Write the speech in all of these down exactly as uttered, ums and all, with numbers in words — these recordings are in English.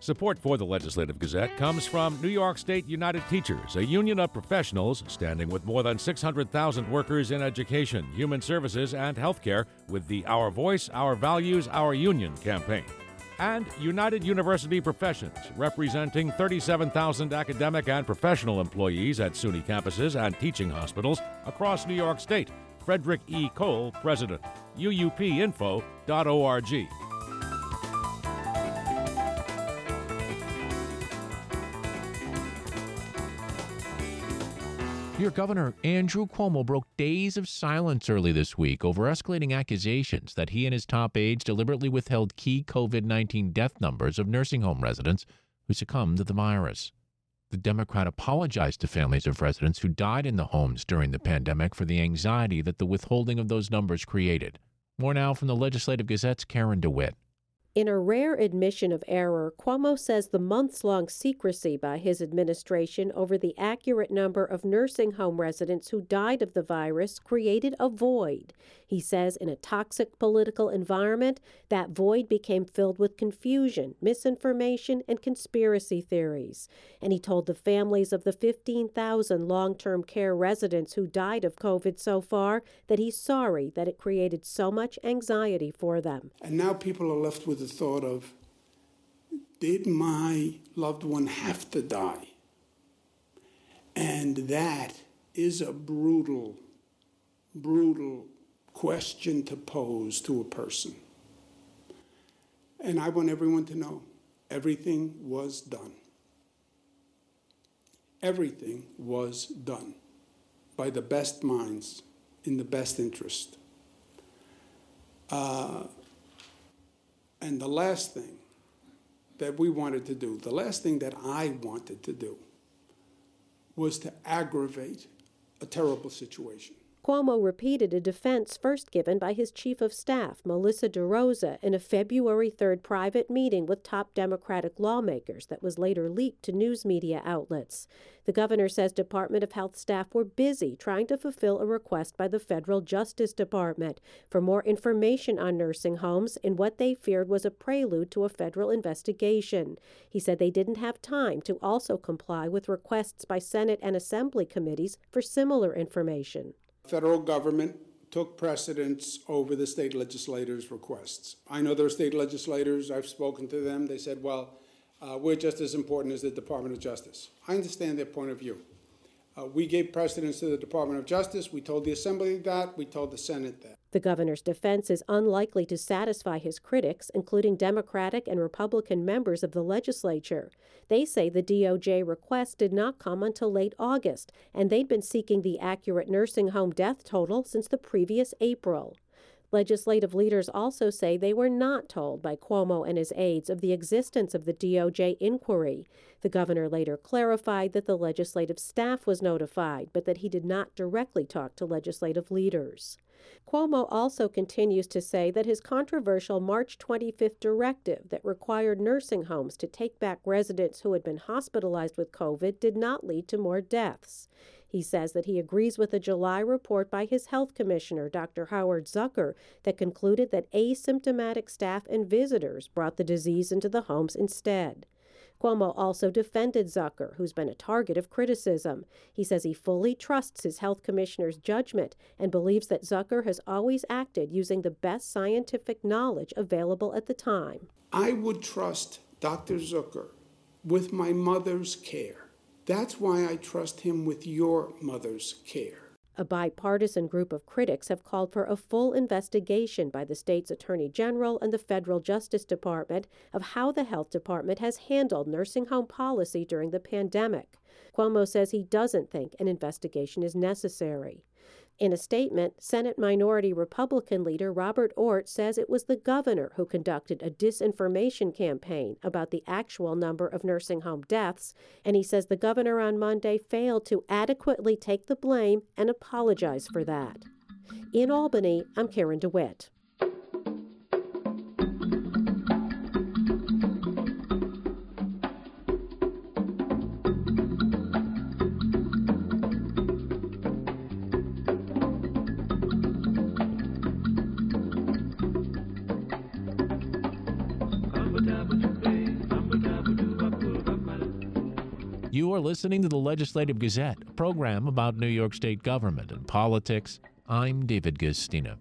Support for the Legislative Gazette comes from New York State United Teachers, a union of professionals standing with more than six hundred thousand workers in education, human services, and healthcare with the Our Voice, Our Values, Our Union campaign. And United University Professions, representing thirty-seven thousand academic and professional employees at SUNY campuses and teaching hospitals across New York State. Frederick E. Cole, President. U U P info dot org. Your Governor Andrew Cuomo broke days of silence early this week over escalating accusations that he and his top aides deliberately withheld key COVID nineteen death numbers of nursing home residents who succumbed to the virus. The Democrat apologized to families of residents who died in the homes during the pandemic for the anxiety that the withholding of those numbers created. More now from the Legislative Gazette's Karen DeWitt. In a rare admission of error, Cuomo says the months-long secrecy by his administration over the accurate number of nursing home residents who died of the virus created a void. He says in a toxic political environment, that void became filled with confusion, misinformation, and conspiracy theories. And he told the families of the fifteen thousand long-term care residents who died of COVID so far that he's sorry that it created so much anxiety for them. And now people are left with the thought of, did my loved one have to die? And that is a brutal, brutal question to pose to a person. And I want everyone to know, everything was done. Everything was done by the best minds in the best interest. Uh, And the last thing that we wanted to do, the last thing that I wanted to do, was to aggravate a terrible situation. Cuomo repeated a defense first given by his chief of staff, Melissa DeRosa, in a February third private meeting with top Democratic lawmakers that was later leaked to news media outlets. The governor says Department of Health staff were busy trying to fulfill a request by the Federal Justice Department for more information on nursing homes in what they feared was a prelude to a federal investigation. He said they didn't have time to also comply with requests by Senate and Assembly committees for similar information. Federal government took precedence over the state legislators' requests. I know there are state legislators, I've spoken to them, they said, well, uh, we're just as important as the Department of Justice. I understand their point of view. Uh, we gave precedence to the Department of Justice, we told the Assembly that, we told the Senate that. The governor's defense is unlikely to satisfy his critics, including Democratic and Republican members of the legislature. They say the D O J request did not come until late August, and they'd been seeking the accurate nursing home death total since the previous April. Legislative leaders also say they were not told by Cuomo and his aides of the existence of the D O J inquiry. The governor later clarified that the legislative staff was notified, but that he did not directly talk to legislative leaders. Cuomo also continues to say that his controversial March twenty-fifth directive that required nursing homes to take back residents who had been hospitalized with COVID did not lead to more deaths. He says that he agrees with a July report by his health commissioner, Doctor Howard Zucker, that concluded that asymptomatic staff and visitors brought the disease into the homes instead. Cuomo also defended Zucker, who's been a target of criticism. He says he fully trusts his health commissioner's judgment and believes that Zucker has always acted using the best scientific knowledge available at the time. I would trust Doctor Zucker with my mother's care. That's why I trust him with your mother's care. A bipartisan group of critics have called for a full investigation by the state's attorney general and the federal Justice Department of how the health department has handled nursing home policy during the pandemic. Cuomo says he doesn't think an investigation is necessary. In a statement, Senate Minority Republican leader Robert Ortt says it was the governor who conducted a disinformation campaign about the actual number of nursing home deaths, and he says the governor on Monday failed to adequately take the blame and apologize for that. In Albany, I'm Karen DeWitt. Double, double, You're listening to the Legislative Gazette, a program about New York State government and politics. I'm David Gastina.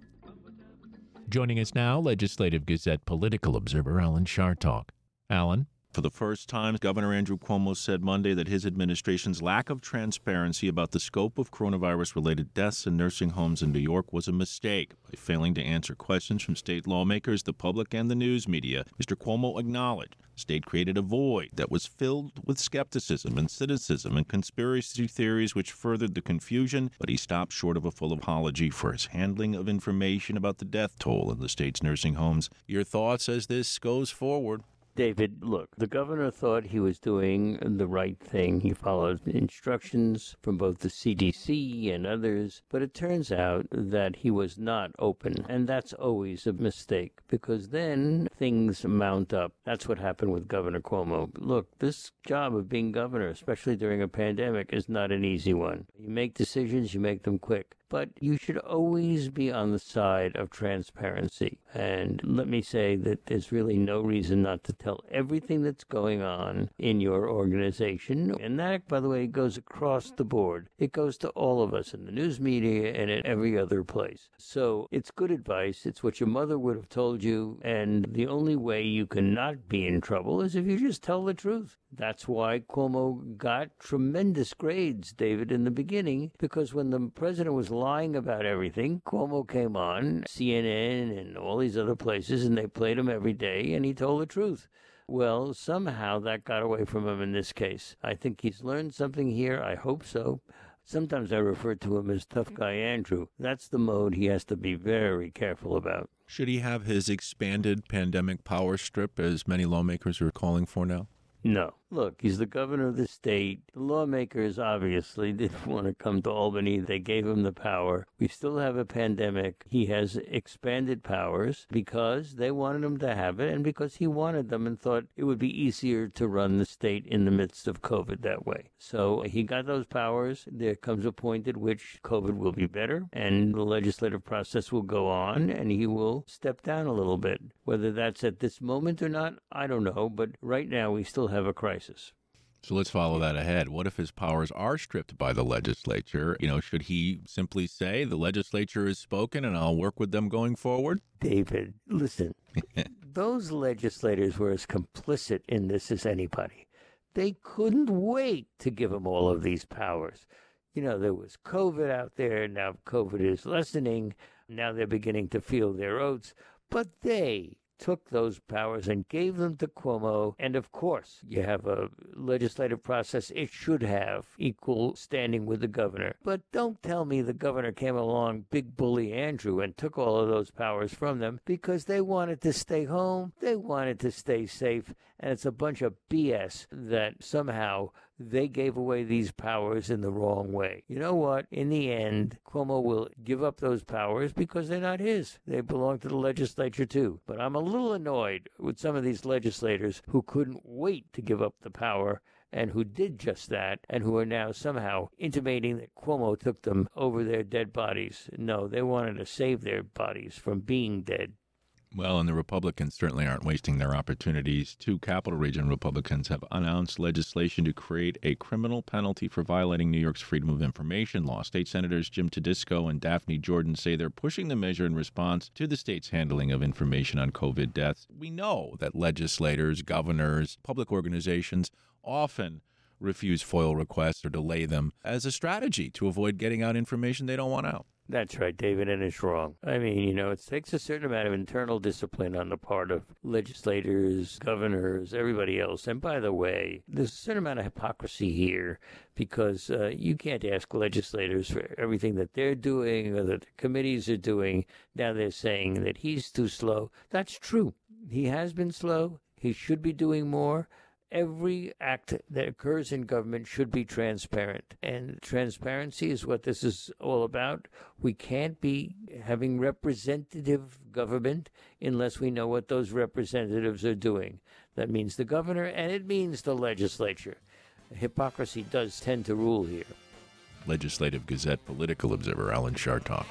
Joining us now, Legislative Gazette political observer Alan Chartock. Alan? For the first time, Governor Andrew Cuomo said Monday that his administration's lack of transparency about the scope of coronavirus-related deaths in nursing homes in New York was a mistake. By failing to answer questions from state lawmakers, the public, and the news media, Mister Cuomo acknowledged the state created a void that was filled with skepticism and cynicism and conspiracy theories which furthered the confusion, but he stopped short of a full apology for his handling of information about the death toll in the state's nursing homes. Your thoughts as this goes forward? David, look, the governor thought he was doing the right thing. He followed instructions from both the C D C and others, but it turns out that he was not open, and that's always a mistake, because then things mount up. That's what happened with Governor Cuomo. Look, this job of being governor, especially during a pandemic, is not an easy one. You make decisions, you make them quick. But you should always be on the side of transparency. And let me say that there's really no reason not to tell everything that's going on in your organization. And that, by the way, goes across the board. It goes to all of us in the news media and in every other place. So it's good advice. It's what your mother would have told you. And the only way you can not be in trouble is if you just tell the truth. That's why Cuomo got tremendous grades, David, in the beginning, because when the president was lying about everything, Cuomo came on C N N and all these other places, and they played him every day, and he told the truth. Well, somehow that got away from him in this case. I think he's learned something here. I hope so. Sometimes I refer to him as Tough Guy Andrew. That's the mode he has to be very careful about. Should he have his expanded pandemic power strip, as many lawmakers are calling for now? No. Look, he's the governor of the state. The lawmakers obviously didn't want to come to Albany. They gave him the power. We still have a pandemic. He has expanded powers because they wanted him to have it and because he wanted them and thought it would be easier to run the state in the midst of COVID that way. So he got those powers. There comes a point at which COVID will be better and the legislative process will go on and he will step down a little bit. Whether that's at this moment or not, I don't know. But right now we still have a crisis. So let's follow that ahead. What if his powers are stripped by the legislature? You know, should he simply say the legislature has spoken and I'll work with them going forward? David, listen, those legislators were as complicit in this as anybody. They couldn't wait to give him all of these powers. You know, there was COVID out there. Now COVID is lessening. Now they're beginning to feel their oats. But they took those powers and gave them to Cuomo. And of course, you have a legislative process. It should have equal standing with the governor. But don't tell me the governor came along, big bully Andrew, and took all of those powers from them because they wanted to stay home. They wanted to stay safe. And it's a bunch of B S that somehow they gave away these powers in the wrong way. You know what? In the end, Cuomo will give up those powers because they're not his. They belong to the legislature too. But I'm a little annoyed with some of these legislators who couldn't wait to give up the power and who did just that and who are now somehow intimating that Cuomo took them over their dead bodies. No, they wanted to save their bodies from being dead. Well, and the Republicans certainly aren't wasting their opportunities. Two Capital Region Republicans have announced legislation to create a criminal penalty for violating New York's Freedom of Information law. State Senators Jim Tedisco and Daphne Jordan say they're pushing the measure in response to the state's handling of information on COVID deaths. We know that legislators, governors, public organizations often refuse FOIL requests or delay them as a strategy to avoid getting out information they don't want out. That's right, David, and it's wrong. I mean, you know, it takes a certain amount of internal discipline on the part of legislators, governors, everybody else. And by the way, there's a certain amount of hypocrisy here because uh, you can't ask legislators for everything that they're doing or that the committees are doing. Now they're saying that he's too slow. That's true. He has been slow. He should be doing more. Every act that occurs in government should be transparent. And transparency is what this is all about. We can't be having representative government unless we know what those representatives are doing. That means the governor and it means the legislature. Hypocrisy does tend to rule here. Legislative Gazette political observer Alan Chartock.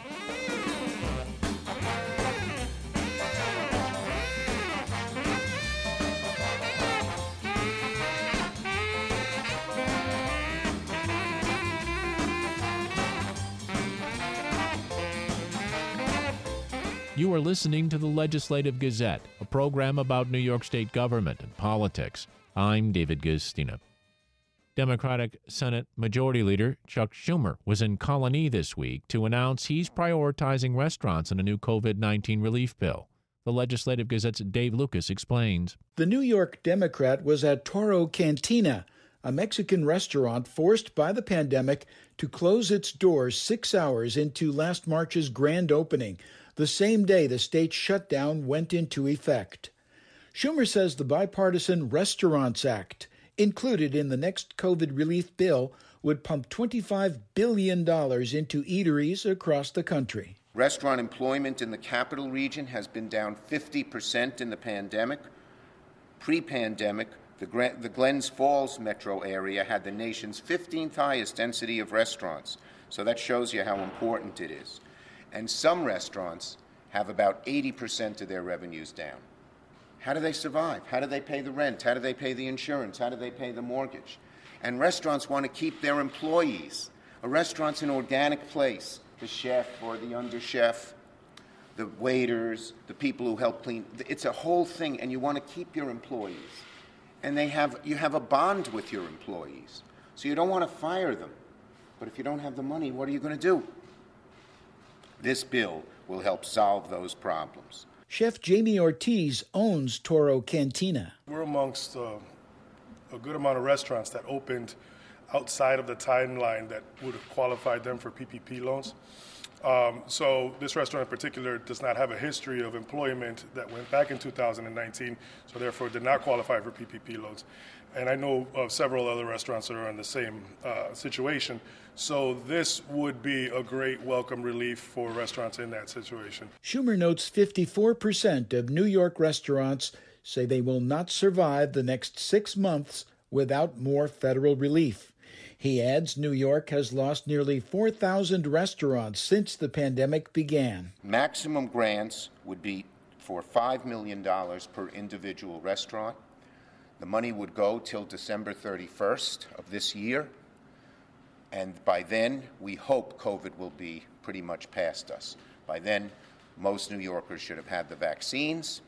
You are listening to the Legislative Gazette, a program about New York State government and politics. I'm David Guistina. Democratic Senate Majority Leader Chuck Schumer was in Colony this week to announce he's prioritizing restaurants in a new COVID nineteen relief bill. The Legislative Gazette's Dave Lucas explains. The New York Democrat was at Toro Cantina, a Mexican restaurant forced by the pandemic to close its doors six hours into last March's grand opening, the same day the state shutdown went into effect. Schumer says the bipartisan Restaurants Act, included in the next COVID relief bill, would pump twenty-five billion dollars into eateries across the country. Restaurant employment in the capital region has been down fifty percent in the pandemic. Pre-pandemic, the, Gra- the Glens Falls metro area had the nation's fifteenth highest density of restaurants, so that shows you how important it is. And some restaurants have about eighty percent of their revenues down. How do they survive? How do they pay the rent? How do they pay the insurance? How do they pay the mortgage? And restaurants want to keep their employees. A restaurant's an organic place. The chef or the under chef, the waiters, the people who help clean. It's a whole thing, and you want to keep your employees. And they have you have a bond with your employees. So you don't want to fire them. But if you don't have the money, what are you going to do? This bill will help solve those problems. Chef Jamie Ortiz owns Toro Cantina. We're amongst uh, a good amount of restaurants that opened outside of the timeline that would have qualified them for P P P loans. Um, so this restaurant in particular does not have a history of employment that went back in two thousand nineteen, so therefore did not qualify for P P P loans. And I know of several other restaurants that are in the same uh, situation. So this would be a great welcome relief for restaurants in that situation. Schumer notes fifty-four percent of New York restaurants say they will not survive the next six months without more federal relief. He adds New York has lost nearly four thousand restaurants since the pandemic began. Maximum grants would be for five million dollars per individual restaurant. The money would go till December thirty-first of this year. And by then, we hope COVID will be pretty much past us. By then, most New Yorkers should have had the vaccines,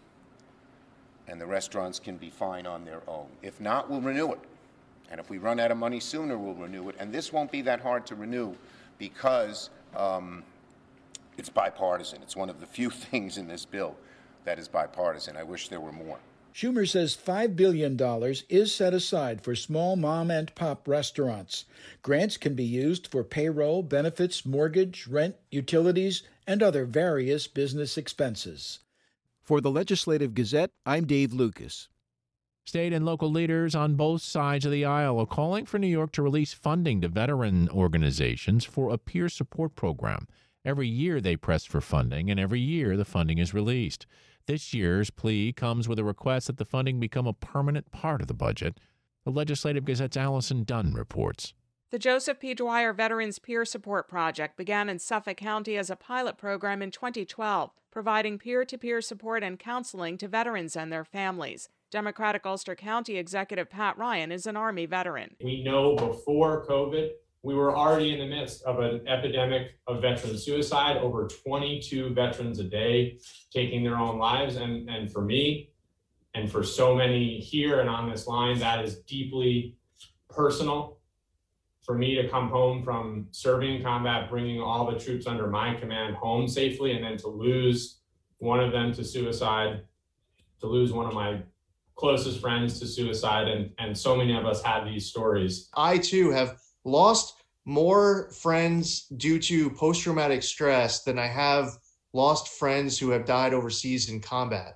and the restaurants can be fine on their own. If not, we'll renew it. And if we run out of money sooner, we'll renew it. And this won't be that hard to renew because um, it's bipartisan. It's one of the few things in this bill that is bipartisan. I wish there were more. Schumer says five billion dollars is set aside for small mom and pop restaurants. Grants can be used for payroll, benefits, mortgage, rent, utilities, and other various business expenses. For the Legislative Gazette, I'm Dave Lucas. State and local leaders on both sides of the aisle are calling for New York to release funding to veteran organizations for a peer support program. Every year they press for funding, and every year the funding is released. This year's plea comes with a request that the funding become a permanent part of the budget. The Legislative Gazette's Allison Dunn reports. The Joseph P. Dwyer Veterans Peer Support Project began in Suffolk County as a pilot program in twenty twelve, providing peer-to-peer support and counseling to veterans and their families. Democratic Ulster County Executive Pat Ryan is an Army veteran. We know before COVID, we were already in the midst of an epidemic of veteran suicide, over twenty-two veterans a day taking their own lives. And, and for me, and for so many here and on this line, that is deeply personal. For me to come home from serving combat, bringing all the troops under my command home safely, and then to lose one of them to suicide, to lose one of my closest friends to suicide, and, and so many of us have these stories. I too have lost more friends due to post-traumatic stress than I have lost friends who have died overseas in combat.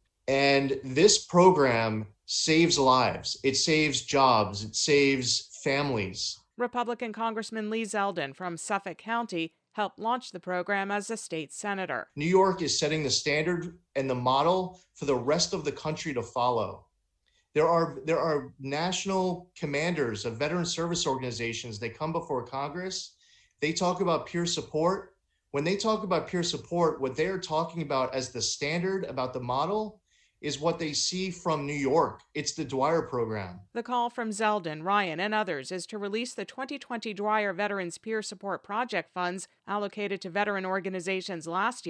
And this program saves lives. It saves jobs. It saves families. Republican Congressman Lee Zeldin from Suffolk County helped launch the program as a state senator. New York is setting the standard and the model for the rest of the country to follow. There are there are national commanders of veteran service organizations. They come before Congress. They talk about peer support. When they talk about peer support, what they're talking about as the standard, about the model, is what they see from New York. It's the Dwyer program. The call from Zeldin, Ryan, and others is to release the twenty twenty Dwyer Veterans Peer Support Project funds allocated to veteran organizations last year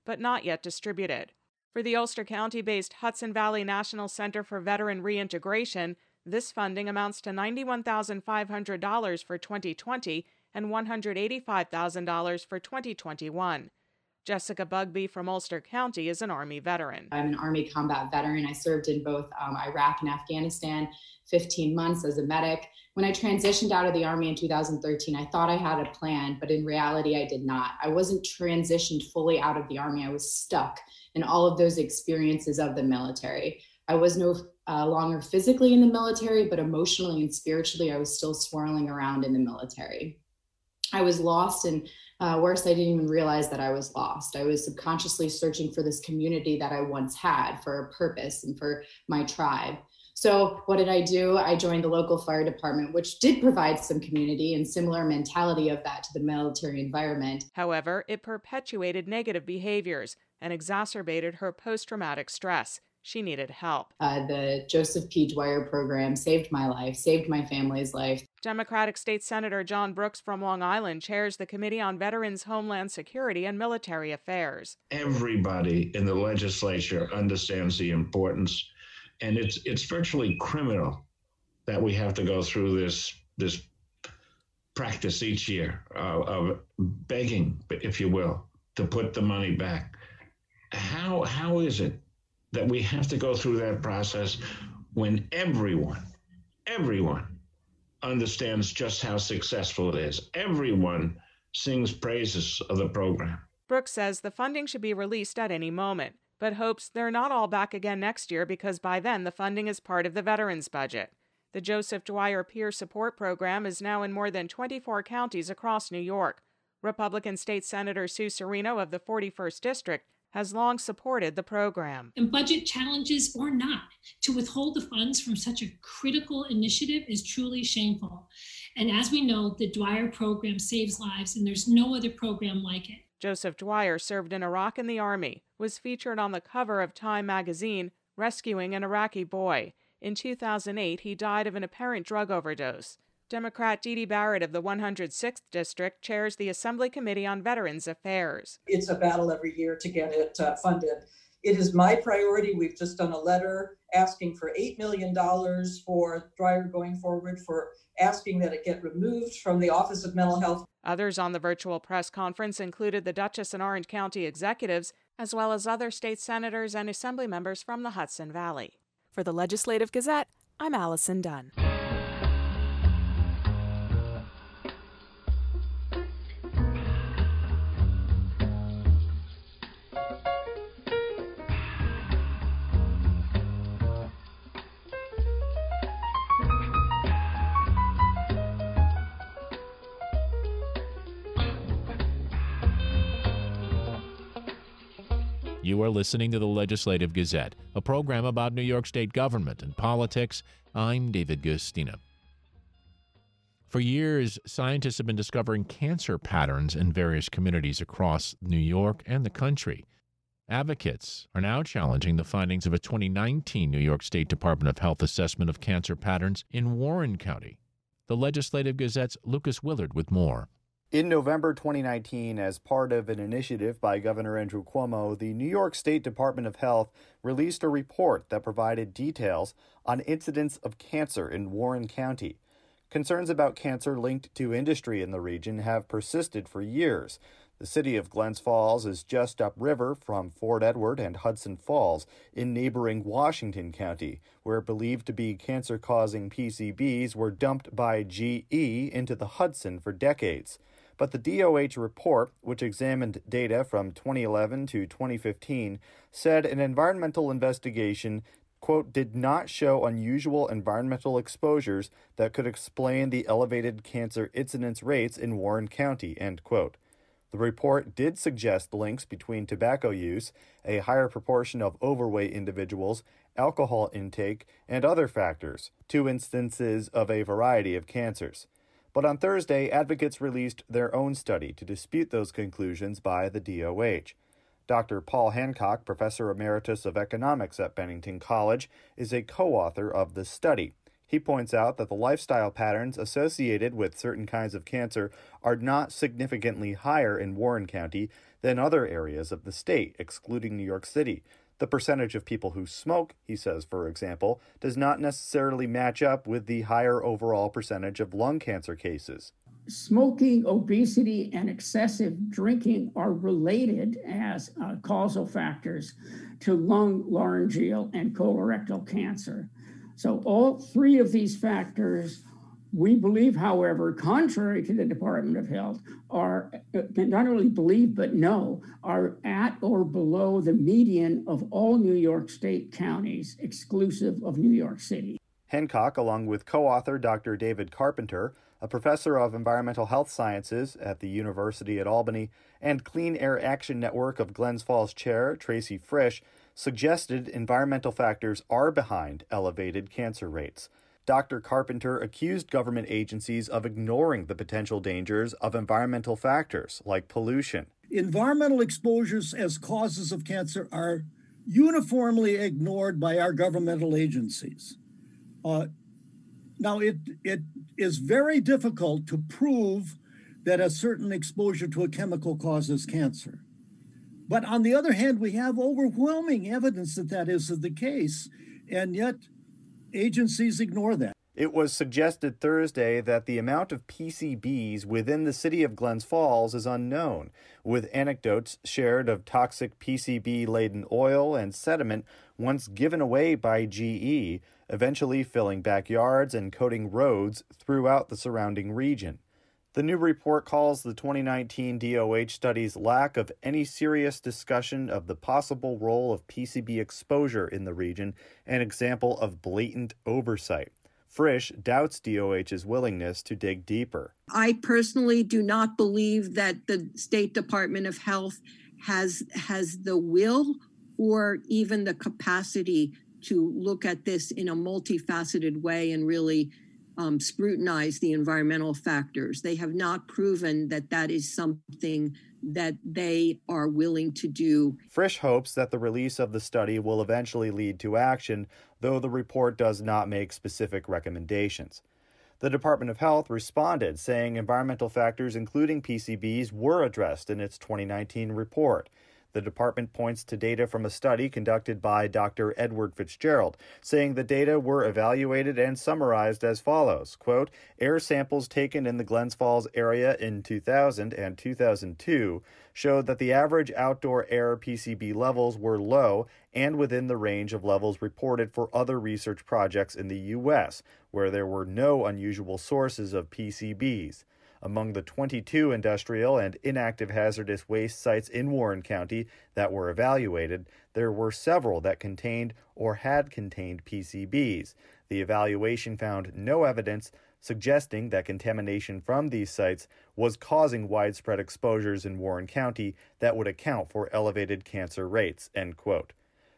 but not yet distributed. For the Ulster County-based Hudson Valley National Center for Veteran Reintegration, this funding amounts to ninety-one thousand five hundred dollars for twenty twenty and one hundred eighty-five thousand dollars for twenty twenty-one. Jessica Bugbee from Ulster County is an Army veteran. I'm an Army combat veteran. I served in both um, Iraq and Afghanistan, fifteen months as a medic. When I transitioned out of the Army in two thousand thirteen, I thought I had a plan, but in reality, I did not. I wasn't transitioned fully out of the Army. I was stuck in all of those experiences of the military. I was no uh, longer physically in the military, but emotionally and spiritually, I was still swirling around in the military. I was lost, and uh, worse, I didn't even realize that I was lost. I was subconsciously searching for this community that I once had, for a purpose and for my tribe. So what did I do? I joined the local fire department, which did provide some community and similar mentality of that to the military environment. However, it perpetuated negative behaviors and exacerbated her post-traumatic stress. She needed help. Uh, the Joseph P. Dwyer program saved my life, saved my family's life. Democratic State Senator John Brooks from Long Island chairs the Committee on Veterans, Homeland Security, and Military Affairs. Everybody in the legislature understands the importance, and it's it's virtually criminal that we have to go through this this practice each year uh, of begging, if you will, to put the money back. How how is it that we have to go through that process when everyone, everyone understands just how successful it is? Everyone sings praises of the program. Brooks says the funding should be released at any moment, but hopes they're not all back again next year because by then the funding is part of the veterans budget. The Joseph Dwyer Peer Support Program is now in more than twenty-four counties across New York. Republican State Senator Sue Serino of the forty-first District has long supported the program. And budget challenges or not, to withhold the funds from such a critical initiative is truly shameful. And as we know, the Dwyer program saves lives, and there's no other program like it. Joseph Dwyer served in Iraq in the Army, was featured on the cover of Time magazine, rescuing an Iraqi boy. In two thousand eight, he died of an apparent drug overdose. Democrat Dee Dee Barrett of the one hundred sixth District chairs the Assembly Committee on Veterans Affairs. It's a battle every year to get it uh, funded. It is my priority. We've just done a letter asking for eight million dollars for Dwyer going forward, for asking that it get removed from the Office of Mental Health. Others on the virtual press conference included the Dutchess and Orange County executives, as well as other state senators and assembly members from the Hudson Valley. For the Legislative Gazette, I'm Allison Dunn. You are listening to the Legislative Gazette, a program about New York State government and politics. I'm David Gustina. For years, scientists have been discovering cancer patterns in various communities across New York and the country. Advocates are now challenging the findings of a twenty nineteen New York State Department of Health assessment of cancer patterns in Warren County. The Legislative Gazette's Lucas Willard with more. In November twenty nineteen, as part of an initiative by Governor Andrew Cuomo, the New York State Department of Health released a report that provided details on incidents of cancer in Warren County. Concerns about cancer linked to industry in the region have persisted for years. The city of Glens Falls is just upriver from Fort Edward and Hudson Falls in neighboring Washington County, where believed to be cancer-causing P C Bs were dumped by G E into the Hudson for decades. But the D O H report, which examined data from twenty eleven to twenty fifteen, said an environmental investigation, quote, did not show unusual environmental exposures that could explain the elevated cancer incidence rates in Warren County, end quote. The report did suggest links between tobacco use, a higher proportion of overweight individuals, alcohol intake, and other factors, two instances of a variety of cancers. But on Thursday, advocates released their own study to dispute those conclusions by the D O H. Doctor Paul Hancock, professor emeritus of economics at Bennington College, is a co-author of the study. He points out that the lifestyle patterns associated with certain kinds of cancer are not significantly higher in Warren County than other areas of the state, excluding New York City. The percentage of people who smoke, he says, for example, does not necessarily match up with the higher overall percentage of lung cancer cases. Smoking, obesity, and excessive drinking are related as uh, causal factors to lung, laryngeal, and colorectal cancer. So all three of these factors, we believe, however, contrary to the Department of Health, are not only believe but know are at or below the median of all New York State counties, exclusive of New York City. Hancock, along with co-author Doctor David Carpenter, a professor of environmental health sciences at the University at Albany, and Clean Air Action Network of Glens Falls chair Tracy Frisch, suggested environmental factors are behind elevated cancer rates. Doctor Carpenter accused government agencies of ignoring the potential dangers of environmental factors like pollution. Environmental exposures as causes of cancer are uniformly ignored by our governmental agencies. Uh, now, it it is very difficult to prove that a certain exposure to a chemical causes cancer. But on the other hand, we have overwhelming evidence that that is the case, and yet agencies ignore that. It was suggested Thursday that the amount of P C Bs within the city of Glens Falls is unknown, with anecdotes shared of toxic P C B-laden oil and sediment once given away by G E, eventually filling backyards and coating roads throughout the surrounding region. The new report calls the twenty nineteen D O H study's lack of any serious discussion of the possible role of P C B exposure in the region an example of blatant oversight. Frisch doubts D O H's willingness to dig deeper. I personally do not believe that the State Department of Health has has the will or even the capacity to look at this in a multifaceted way and really um, scrutinize the environmental factors. They have not proven that that is something that they are willing to do. Frisch hopes that the release of the study will eventually lead to action, though the report does not make specific recommendations. The Department of Health responded, saying environmental factors including P C Bs were addressed in its twenty nineteen report. The department points to data from a study conducted by Doctor Edward Fitzgerald, saying the data were evaluated and summarized as follows, quote, air samples taken in the Glens Falls area in two thousand and two thousand two showed that the average outdoor air P C B levels were low and within the range of levels reported for other research projects in the U S, where there were no unusual sources of P C Bs. Among the twenty-two industrial and inactive hazardous waste sites in Warren County that were evaluated, there were several that contained or had contained P C Bs. The evaluation found no evidence suggesting that contamination from these sites was causing widespread exposures in Warren County that would account for elevated cancer rates, end quote.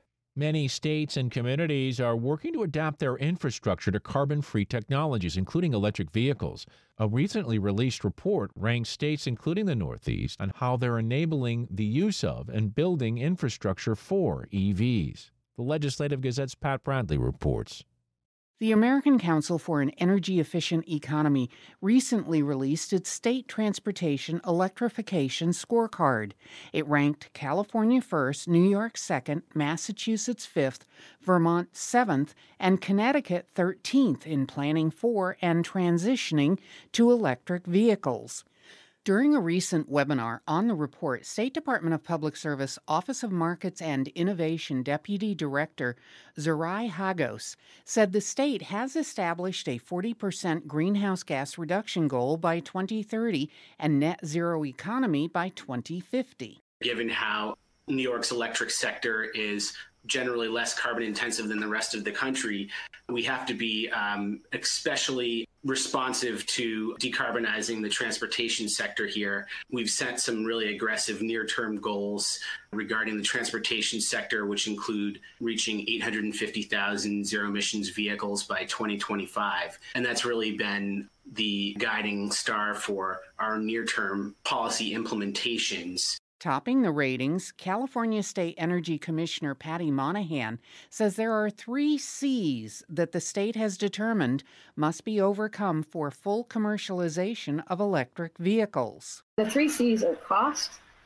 Many states and communities are working to adapt their infrastructure to carbon-free technologies, including electric vehicles. A recently released report ranks states, including the Northeast, on how they're enabling the use of and building infrastructure for E Vs. The Legislative Gazette's Pat Bradley reports. The American Council for an Energy-Efficient Economy recently released its State Transportation Electrification Scorecard. It ranked California first, New York second, Massachusetts fifth, Vermont seventh, and Connecticut thirteenth in planning for and transitioning to electric vehicles. During a recent webinar on the report, State Department of Public Service Office of Markets and Innovation Deputy Director Zerai Hagos said the state has established a forty percent greenhouse gas reduction goal by twenty thirty and net zero economy by twenty fifty. Given how New York's electric sector is generally less carbon intensive than the rest of the country, we have to be um, especially responsive to decarbonizing the transportation sector here. We've set some really aggressive near-term goals regarding the transportation sector, which include reaching eight hundred fifty thousand zero-emissions vehicles by twenty twenty-five. And that's really been the guiding star for our near-term policy implementations. Topping the ratings, California State Energy Commissioner Patty Monahan says there are three C's that the state has determined must be overcome for full commercialization of electric vehicles. The three C's are cost,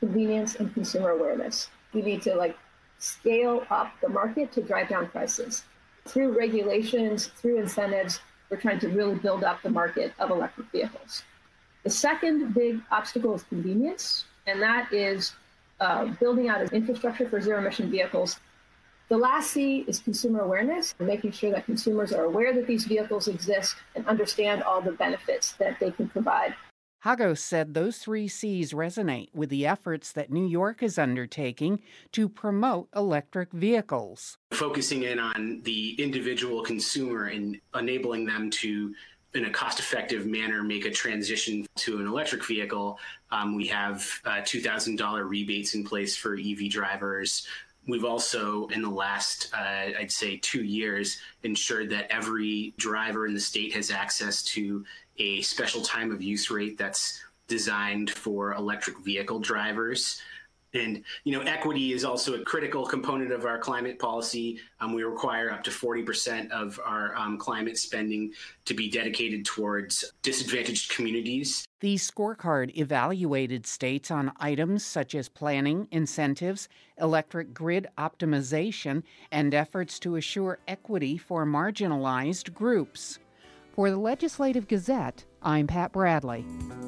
convenience, and consumer awareness. We need to like scale up the market to drive down prices. Through regulations, through incentives, we're trying to really build up the market of electric vehicles. The second big obstacle is convenience, and that is uh, building out an infrastructure for zero-emission vehicles. The last C is consumer awareness, making sure that consumers are aware that these vehicles exist and understand all the benefits that they can provide. Hagos said those three C's resonate with the efforts that New York is undertaking to promote electric vehicles. Focusing in on the individual consumer and enabling them to, in a cost-effective manner, make a transition to an electric vehicle. Um, we have uh, two thousand dollars rebates in place for E V drivers. We've also, in the last, uh, I'd say, two years, ensured that every driver in the state has access to a special time of use rate that's designed for electric vehicle drivers. And, you know, equity is also a critical component of our climate policy. Um, we require up to forty percent of our um, climate spending to be dedicated towards disadvantaged communities. The scorecard evaluated states on items such as planning, incentives, electric grid optimization, and efforts to assure equity for marginalized groups. For the Legislative Gazette, I'm Pat Bradley.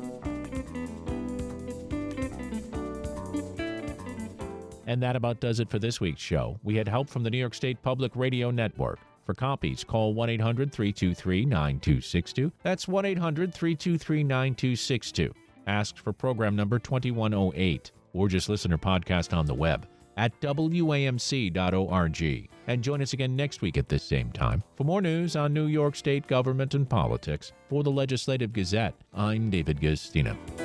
And that about does it for this week's show. We had help from the New York State Public Radio Network. For copies, call one eight hundred three two three nine two six two. That's one eight hundred three two three nine two six two. Asked for program number twenty-one oh eight. Or just listen or podcast on the web at W A M C dot org. And join us again next week at this same time for more news on New York State government and politics. For the Legislative Gazette, I'm David Guistina.